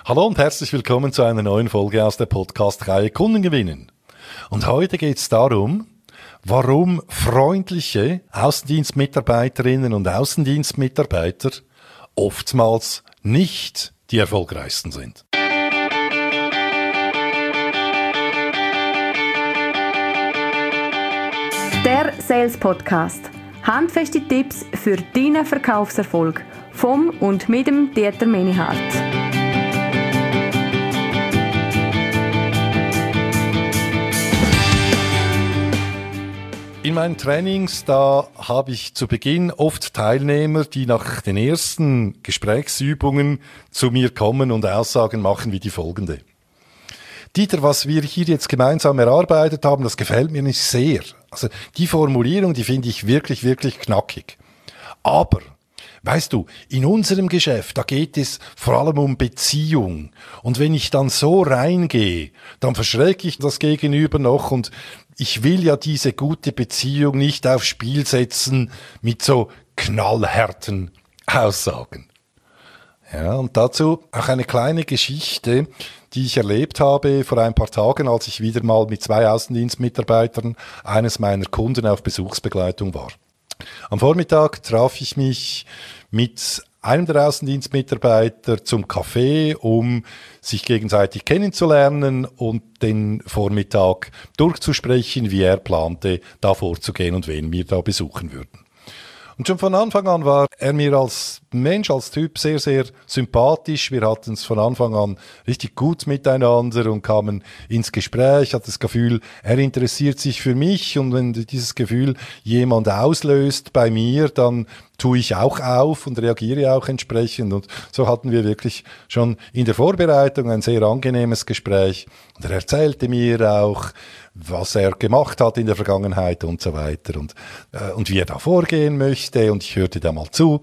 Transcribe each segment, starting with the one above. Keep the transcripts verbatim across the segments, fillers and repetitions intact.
Hallo und herzlich willkommen zu einer neuen Folge aus der Podcast-Reihe Kunden gewinnen. Und heute geht es darum, warum freundliche Außendienstmitarbeiterinnen und Außendienstmitarbeiter oftmals nicht die erfolgreichsten sind. Der Sales Podcast. Handfeste Tipps für deinen Verkaufserfolg vom und mit dem Dieter Menihardt. In meinen Trainings, da habe ich zu Beginn oft Teilnehmer, die nach den ersten Gesprächsübungen zu mir kommen und Aussagen machen wie die folgende. Dieter, was wir hier jetzt gemeinsam erarbeitet haben, das gefällt mir nicht sehr. Also die Formulierung, die finde ich wirklich, wirklich knackig. Aber, weißt du, in unserem Geschäft, da geht es vor allem um Beziehung. Und wenn ich dann so reingehe, dann verschrecke ich das Gegenüber noch und ich will ja diese gute Beziehung nicht aufs Spiel setzen mit so knallharten Aussagen. Ja, und dazu auch eine kleine Geschichte, die ich erlebt habe vor ein paar Tagen, als ich wieder mal mit zwei Außendienstmitarbeitern eines meiner Kunden auf Besuchsbegleitung war. Am Vormittag traf ich mich mit einem der Außendienstmitarbeiter zum Café, um sich gegenseitig kennenzulernen und den Vormittag durchzusprechen, wie er plante, da vorzugehen und wen wir da besuchen würden. Und schon von Anfang an war er mir als Mensch, als Typ sehr, sehr sympathisch. Wir hatten es von Anfang an richtig gut miteinander und kamen ins Gespräch. Ich hatte das Gefühl, er interessiert sich für mich und wenn dieses Gefühl jemand auslöst bei mir, dann tue ich auch auf und reagiere auch entsprechend. Und so hatten wir wirklich schon in der Vorbereitung ein sehr angenehmes Gespräch. Und er erzählte mir auch, was er gemacht hat in der Vergangenheit und so weiter und, äh, und wie er da vorgehen möchte und ich hörte da mal zu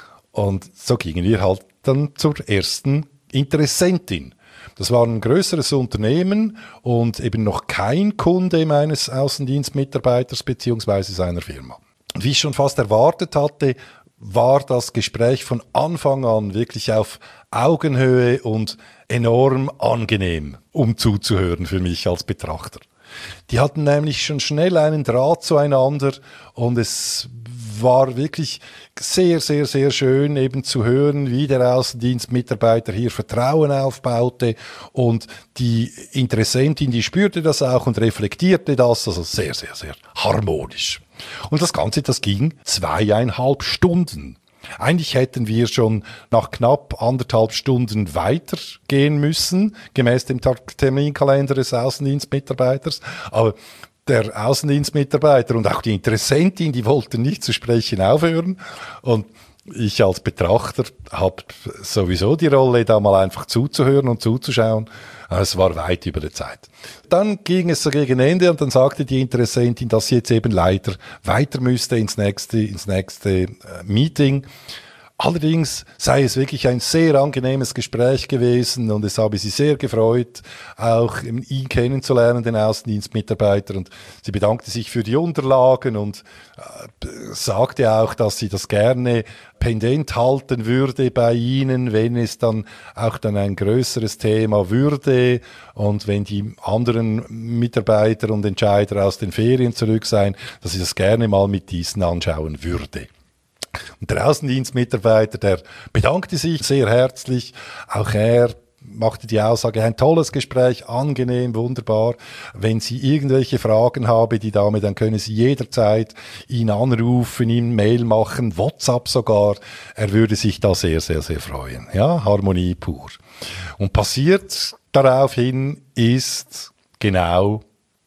und so gingen wir halt dann zur ersten Interessentin. Das war ein größeres Unternehmen und eben noch kein Kunde meines Außendienstmitarbeiters beziehungsweise seiner Firma. Und wie ich schon fast erwartet hatte, war das Gespräch von Anfang an wirklich auf Augenhöhe und enorm angenehm, um zuzuhören für mich als Betrachter. Die hatten nämlich schon schnell einen Draht zueinander und es war wirklich sehr, sehr, sehr schön eben zu hören, wie der Außendienstmitarbeiter hier Vertrauen aufbaute und die Interessentin, die spürte das auch und reflektierte das, also sehr, sehr, sehr harmonisch. Und das Ganze, das ging zweieinhalb Stunden. Eigentlich hätten wir schon nach knapp anderthalb Stunden weitergehen müssen, gemäß dem Terminkalender des Außendienstmitarbeiters. Aber der Außendienstmitarbeiter und auch die Interessentin, die wollten nicht zu sprechen aufhören. Und ich als Betrachter habe sowieso die Rolle, da mal einfach zuzuhören und zuzuschauen. Es war weit über der Zeit. Dann ging es so gegen Ende und dann sagte die Interessentin, dass sie jetzt eben leider weiter müsste ins nächste, ins nächste äh, Meeting. Allerdings sei es wirklich ein sehr angenehmes Gespräch gewesen und es habe sie sehr gefreut, auch ihn kennenzulernen, den Außendienstmitarbeiter. Und sie bedankte sich für die Unterlagen und äh, sagte auch, dass sie das gerne pendent halten würde bei Ihnen, wenn es dann auch dann ein größeres Thema würde und wenn die anderen Mitarbeiter und Entscheider aus den Ferien zurück seien, dass sie das gerne mal mit diesen anschauen würde. Und der Außendienstmitarbeiter, der bedankte sich sehr herzlich. Auch er machte die Aussage, ein tolles Gespräch, angenehm, wunderbar. Wenn Sie irgendwelche Fragen haben, die Dame, dann können Sie jederzeit ihn anrufen, ihm Mail machen, WhatsApp sogar. Er würde sich da sehr, sehr, sehr freuen. Ja, Harmonie pur. Und passiert daraufhin ist genau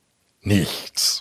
nichts.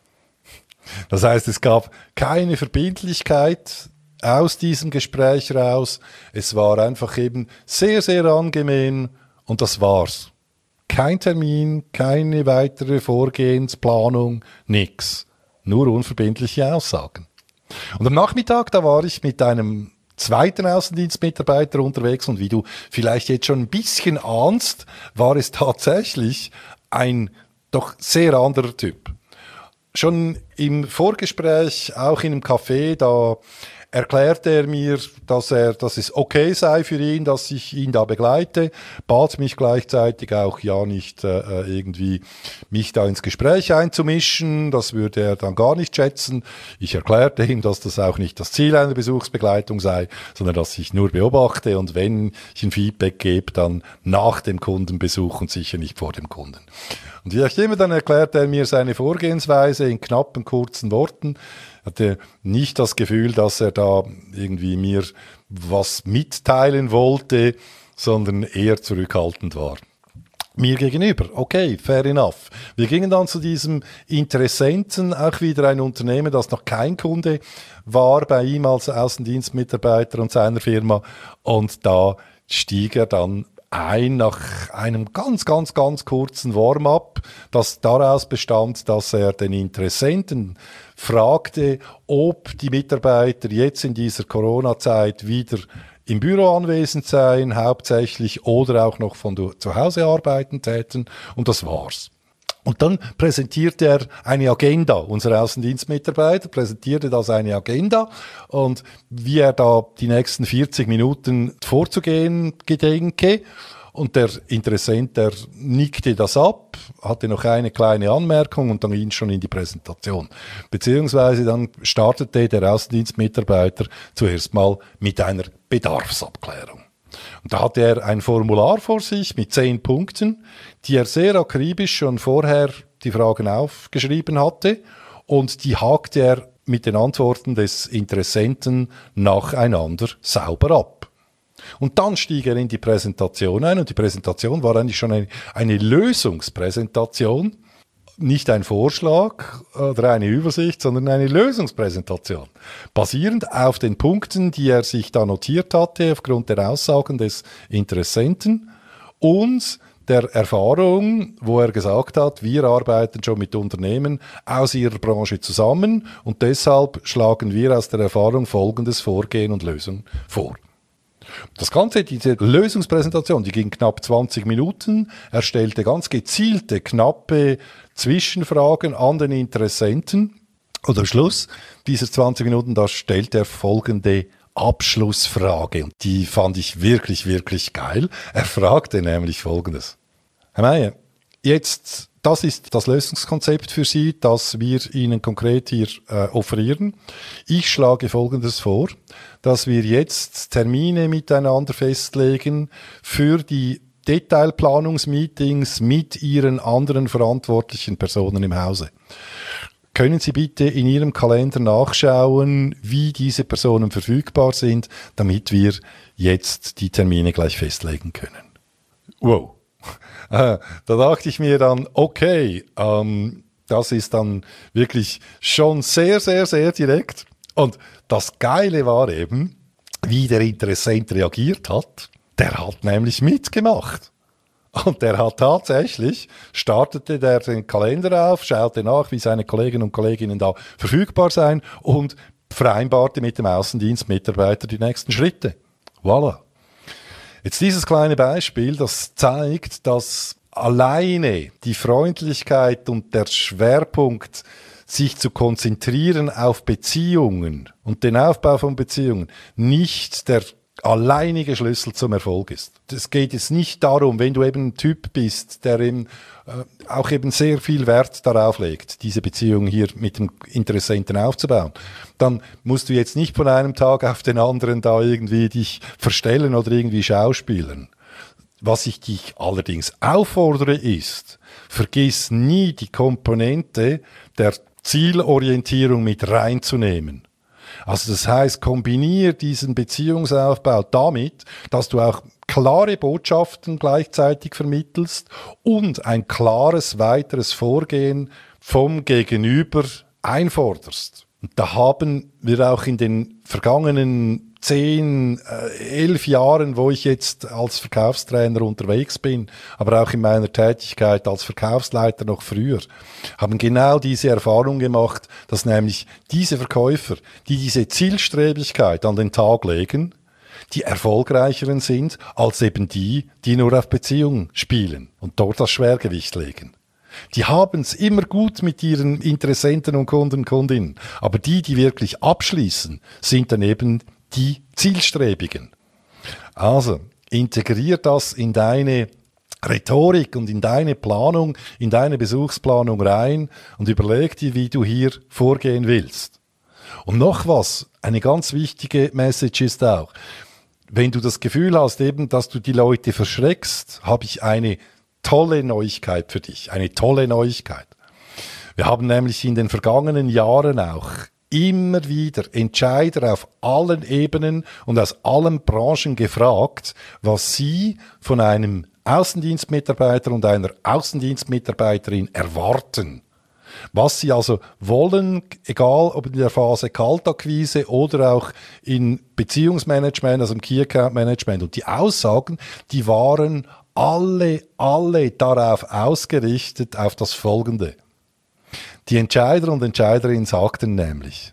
Das heißt, es gab keine Verbindlichkeit aus diesem Gespräch raus. Es war einfach eben sehr, sehr angenehm und das war's. Kein Termin, keine weitere Vorgehensplanung, nix. Nur unverbindliche Aussagen. Und am Nachmittag, da war ich mit einem zweiten Außendienstmitarbeiter unterwegs und wie du vielleicht jetzt schon ein bisschen ahnst, war es tatsächlich ein doch sehr anderer Typ. Schon im Vorgespräch, auch in einem Café, da erklärte er mir, dass er, dass es okay sei für ihn, dass ich ihn da begleite, bat mich gleichzeitig auch ja nicht äh, irgendwie mich da ins Gespräch einzumischen, das würde er dann gar nicht schätzen. Ich erklärte ihm, dass das auch nicht das Ziel einer Besuchsbegleitung sei, sondern dass ich nur beobachte und wenn ich ein Feedback gebe, dann nach dem Kundenbesuch und sicher nicht vor dem Kunden. Und wie auch immer, dann erklärte er mir seine Vorgehensweise in knappen, kurzen Worten. Hatte nicht das Gefühl, dass er da irgendwie mir was mitteilen wollte, sondern eher zurückhaltend war. Mir gegenüber, okay, fair enough. Wir gingen dann zu diesem Interessenten, auch wieder ein Unternehmen, das noch kein Kunde war bei ihm als Außendienstmitarbeiter und seiner Firma. Und da stieg er dann ein nach einem ganz, ganz, ganz kurzen Warm-up, das daraus bestand, dass er den Interessenten fragte, ob die Mitarbeiter jetzt in dieser Corona-Zeit wieder im Büro anwesend seien, hauptsächlich, oder auch noch von zu Hause arbeiten täten. Und das war's. Und dann präsentierte er eine Agenda. Unser Außendienstmitarbeiter präsentierte das eine Agenda und wie er da die nächsten vierzig Minuten vorzugehen gedenke. Und der Interessent, der nickte das ab, hatte noch eine kleine Anmerkung und dann ging schon in die Präsentation. Beziehungsweise dann startete der Außendienstmitarbeiter zuerst mal mit einer Bedarfsabklärung. Und da hatte er ein Formular vor sich mit zehn Punkten, die er sehr akribisch schon vorher die Fragen aufgeschrieben hatte und die hakte er mit den Antworten des Interessenten nacheinander sauber ab. Und dann stieg er in die Präsentation ein und die Präsentation war eigentlich schon eine, eine Lösungspräsentation, nicht ein Vorschlag oder eine Übersicht, sondern eine Lösungspräsentation, basierend auf den Punkten, die er sich da notiert hatte, aufgrund der Aussagen des Interessenten und der Erfahrung, wo er gesagt hat, wir arbeiten schon mit Unternehmen aus ihrer Branche zusammen und deshalb schlagen wir aus der Erfahrung folgendes Vorgehen und Lösung vor. Das Ganze, diese Lösungspräsentation, die ging knapp zwanzig Minuten. Er stellte ganz gezielte, knappe Zwischenfragen an den Interessenten. Und am Schluss dieser zwanzig Minuten, da stellt er folgende Abschlussfrage. Und die fand ich wirklich, wirklich geil. Er fragte nämlich Folgendes. Herr Meier, jetzt, das ist das Lösungskonzept für Sie, das wir Ihnen konkret hier äh, offerieren. Ich schlage Folgendes vor, dass wir jetzt Termine miteinander festlegen für die Detailplanungsmeetings mit Ihren anderen verantwortlichen Personen im Hause. Können Sie bitte in Ihrem Kalender nachschauen, wie diese Personen verfügbar sind, damit wir jetzt die Termine gleich festlegen können? Wow. Da dachte ich mir dann, okay, ähm, das ist dann wirklich schon sehr, sehr, sehr direkt. Und das Geile war eben, wie der Interessent reagiert hat. Der hat nämlich mitgemacht. Und der hat tatsächlich, startete der den Kalender auf, schaute nach, wie seine Kolleginnen und Kolleginnen da verfügbar seien und vereinbarte mit dem Außendienstmitarbeiter die nächsten Schritte. Voilà. Jetzt dieses kleine Beispiel, das zeigt, dass alleine die Freundlichkeit und der Schwerpunkt, sich zu konzentrieren auf Beziehungen und den Aufbau von Beziehungen, nicht der alleinige Schlüssel zum Erfolg ist. Es geht jetzt nicht darum, wenn du eben ein Typ bist, der eben, äh, auch eben sehr viel Wert darauf legt, diese Beziehung hier mit dem Interessenten aufzubauen, dann musst du jetzt nicht von einem Tag auf den anderen da irgendwie dich verstellen oder irgendwie schauspielen. Was ich dich allerdings auffordere ist, vergiss nie die Komponente der Zielorientierung mit reinzunehmen. Also das heißt, kombinier diesen Beziehungsaufbau damit, dass du auch klare Botschaften gleichzeitig vermittelst und ein klares weiteres Vorgehen vom Gegenüber einforderst. Und da haben wir auch in den vergangenen zehn, elf Jahren, wo ich jetzt als Verkaufstrainer unterwegs bin, aber auch in meiner Tätigkeit als Verkaufsleiter noch früher, haben genau diese Erfahrung gemacht, dass nämlich diese Verkäufer, die diese Zielstrebigkeit an den Tag legen, die erfolgreicheren sind als eben die, die nur auf Beziehungen spielen und dort das Schwergewicht legen. Die haben es immer gut mit ihren Interessenten und Kunden, Kundinnen. Aber die, die wirklich abschließen, sind dann eben die Zielstrebigen. Also, integrier das in deine Rhetorik und in deine Planung, in deine Besuchsplanung rein und überleg dir, wie du hier vorgehen willst. Und noch was, eine ganz wichtige Message ist auch, wenn du das Gefühl hast, eben, dass du die Leute verschreckst, habe ich eine tolle Neuigkeit für dich, eine tolle Neuigkeit. Wir haben nämlich in den vergangenen Jahren auch immer wieder Entscheider auf allen Ebenen und aus allen Branchen gefragt, was sie von einem Außendienstmitarbeiter und einer Außendienstmitarbeiterin erwarten. Was sie also wollen, egal ob in der Phase Kaltakquise oder auch in Beziehungsmanagement, also im Key Account Management. Und die Aussagen, die waren alle, alle darauf ausgerichtet, auf das Folgende. Die Entscheider und Entscheiderinnen sagten nämlich,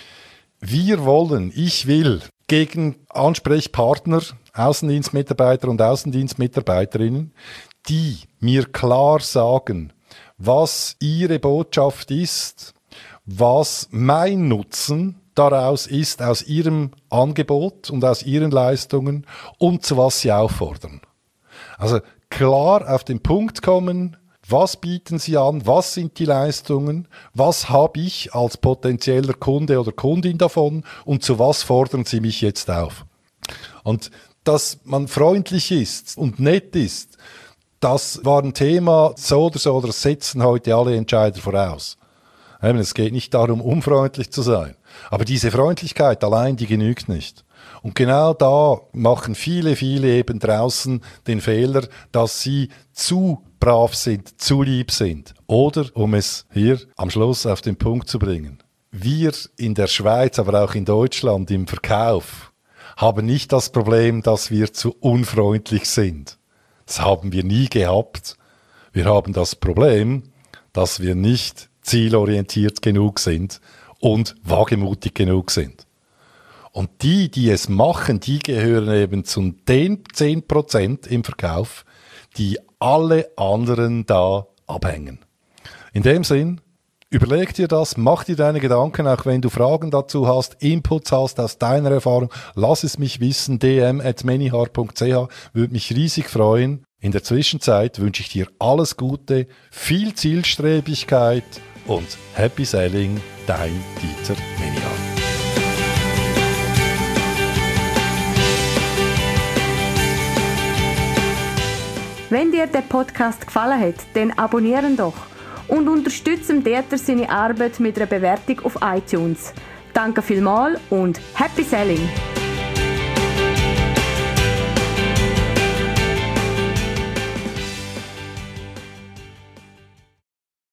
wir wollen, ich will gegen Ansprechpartner, Außendienstmitarbeiter und Außendienstmitarbeiterinnen, die mir klar sagen, was ihre Botschaft ist, was mein Nutzen daraus ist, aus ihrem Angebot und aus ihren Leistungen und zu was sie auffordern. Also klar auf den Punkt kommen, was bieten sie an, was sind die Leistungen, was habe ich als potenzieller Kunde oder Kundin davon und zu was fordern sie mich jetzt auf. Und dass man freundlich ist und nett ist, das war ein Thema, so oder so, das setzen heute alle Entscheider voraus. Es geht nicht darum, unfreundlich zu sein. Aber diese Freundlichkeit allein, die genügt nicht. Und genau da machen viele, viele eben draußen den Fehler, dass sie zu brav sind, zu lieb sind. Oder, um es hier am Schluss auf den Punkt zu bringen, wir in der Schweiz, aber auch in Deutschland im Verkauf, haben nicht das Problem, dass wir zu unfreundlich sind. Das haben wir nie gehabt. Wir haben das Problem, dass wir nicht zielorientiert genug sind und wagemutig genug sind. Und die, die es machen, die gehören eben zu den zehn Prozent im Verkauf, die alle anderen da abhängen. In dem Sinn, überleg dir das, mach dir deine Gedanken, auch wenn du Fragen dazu hast, Inputs hast aus deiner Erfahrung, lass es mich wissen, d m at manyhaar punkt c h, würde mich riesig freuen. In der Zwischenzeit wünsche ich dir alles Gute, viel Zielstrebigkeit und Happy Selling, dein Dieter Manyhaar. Wenn dir der Podcast gefallen hat, dann abonnieren doch und unterstützen Dieter seine Arbeit mit einer Bewertung auf iTunes. Danke vielmals und Happy Selling!